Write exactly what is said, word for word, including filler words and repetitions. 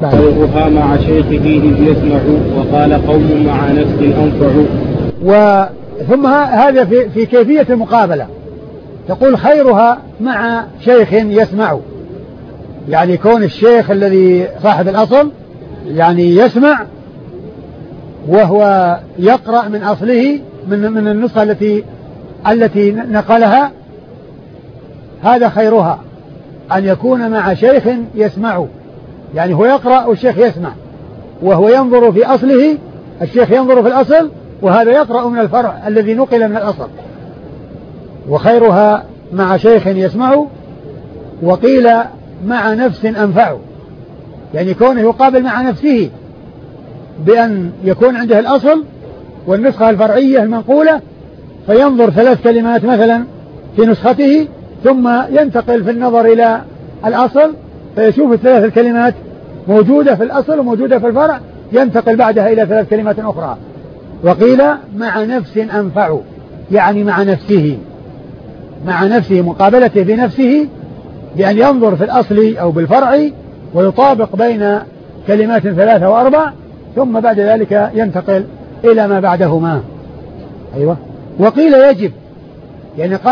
خيرها مع شيخه إذ يسمع وقال قوم مع نفس أنفع. وثم هذا في, في كيفية المقابلة، تقول خيرها مع شيخ يسمع، يعني كون الشيخ الذي صاحب الأصل يعني يسمع وهو يقرأ من أصله من, من النسخة التي التي نقلها، هذا خيرها أن يكون مع شيخ يسمع، يعني هو يقرأ والشيخ يسمع وهو ينظر في أصله، الشيخ ينظر في الأصل وهذا يقرأ من الفرع الذي نقل من الأصل. وخيرها مع شيخ يسمع، وقيل مع نفس أنفع، يعني كونه يقابل مع نفسه بأن يكون عنده الأصل والنسخة الفرعية المنقولة، فينظر ثلاث كلمات مثلا في نسخته ثم ينتقل في النظر إلى الأصل فيشوف الثلاث الكلمات موجودة في الأصل وموجودة في الفرع، ينتقل بعدها إلى ثلاث كلمات أخرى. وقيل مع نفس أنفع، يعني مع نفسه مع نفسه مقابلته بنفسه بأن ينظر في الأصل أو بالفرع ويطابق بين كلمات ثلاثة وأربع ثم بعد ذلك ينتقل إلى ما بعدهما. أيوة. وقيل يجب، يعني قال